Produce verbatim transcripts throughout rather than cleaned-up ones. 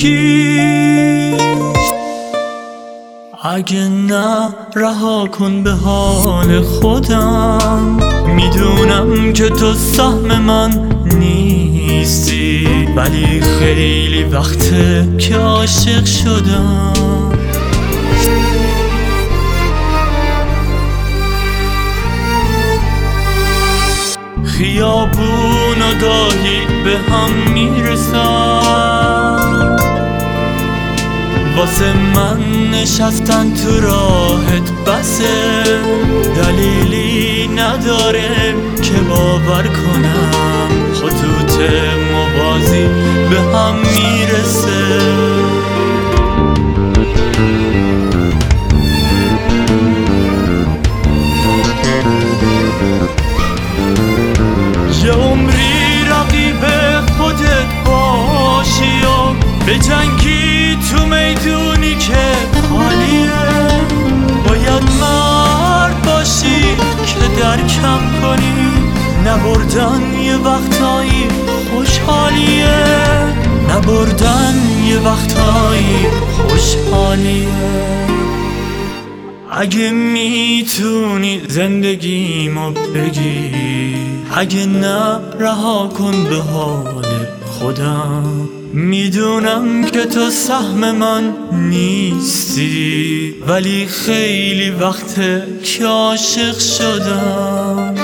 بگی. اگه نه رها کن به حال خودم، میدونم که تو سهم من نیستی، ولی خیلی وقته که عاشق شدم. خیابون و گاهی به هم میرسن، واسه من نشستن تو راحت بسه، دلیلی نداره که باور کنم خطوط موازی به هم میرسه. یه عمری رقیب خودت باشی و به جنگی تو میدونی که خالیه، باید مرد باشی که درکم کنی نبردن یه وقتایی خوشحالیه، نبردن یه وقتایی خوشحالیه. اگه میتونی زندگیمو بگی، اگه نه رها کن به حال خودم، میدونم که تو سهم من نیستی، ولی خیلی وقته که عاشق شدم.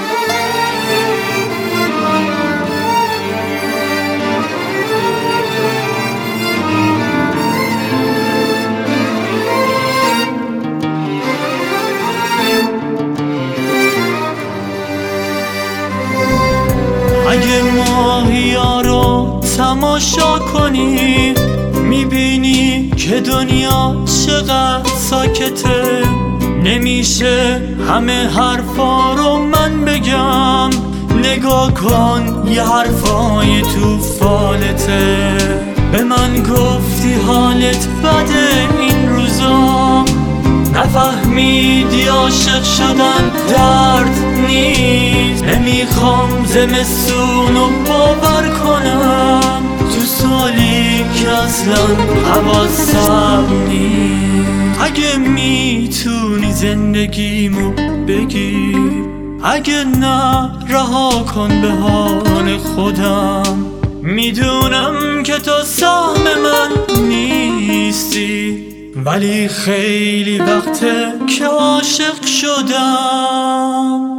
اگه ماهیا رو تماشا کنی، میبینی که دنیا چقدر ساکته، نمیشه همه حرفا رو من بگم، نگاه کن یه حرفای تو فالته. به من گفتی حالت بده این روزا، نفهمیدی عاشق شدن درد نیست. نمیخوام زمستونو باور کنم تو سالی که اصلا حواسم نیست. اگه میتونی زندگیمو بگی، اگه نه رها کن به حال خودم، میدونم که تو سهم من نیستی، ولی خیلی وقته که عاشق شدم.